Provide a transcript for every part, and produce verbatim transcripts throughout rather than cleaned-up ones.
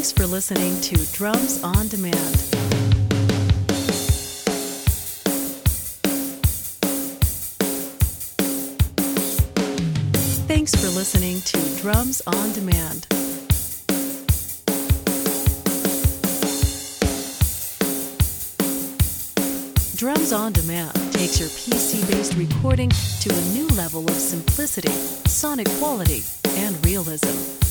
Thanks for listening to Drums on Demand. Thanks for listening to Drums on Demand. Drums on Demand takes your P C-based recording to a new level of simplicity, sonic quality, and realism.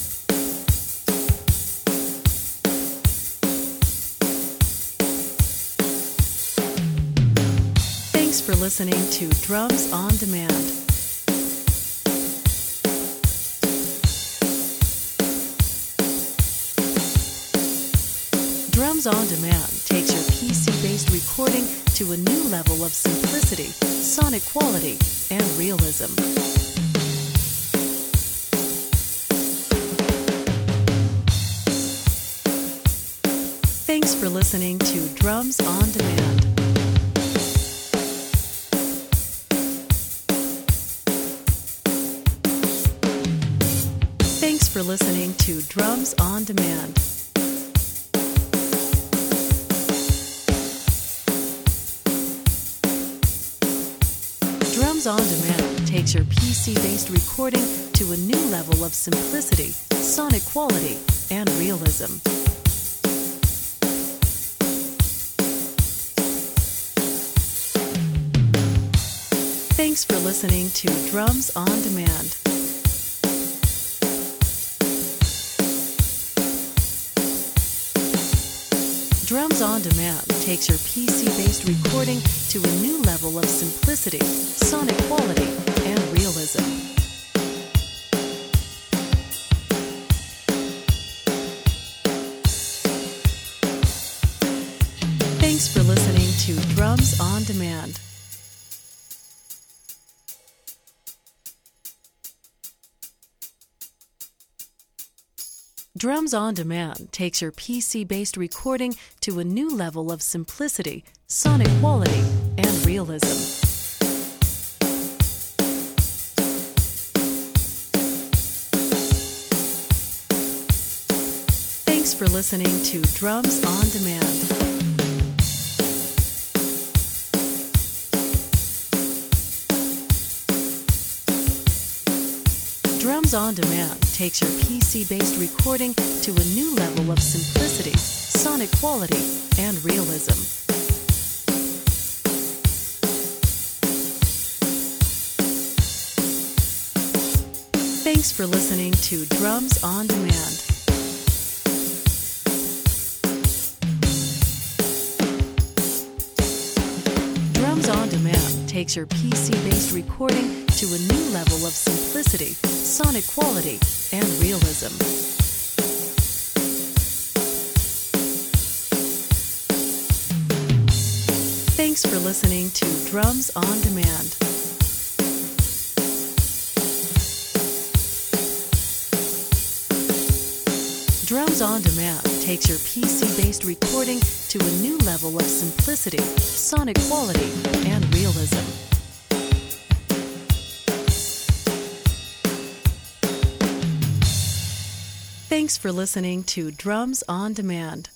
Thanks for listening to Drums on Demand. Drums on Demand takes your P C-based recording to a new level of simplicity, sonic quality, and realism. Thanks for listening to Drums on Demand. Thanks for listening to Drums on Demand. Drums on Demand takes your P C-based recording to a new level of simplicity, sonic quality, and realism. Thanks for listening to Drums on Demand. Drums on Demand takes your P C-based recording to a new level of simplicity, sonic quality, and realism. Thanks for listening to Drums on Demand. Drums on Demand takes your P C-based recording to a new level of simplicity, sonic quality, and realism. Thanks for listening to Drums on Demand. Drums on Demand takes your P C-based recording to a new level of simplicity, sonic quality, and realism. Thanks for listening to Drums on Demand. Drums on Demand takes your P C-based recording to a new level of simplicity, sonic quality, and realism. Thanks for listening to Drums on Demand. Drums on Demand takes your P C-based recording to a new level of simplicity, sonic quality, and realism. Thanks for listening to Drums on Demand.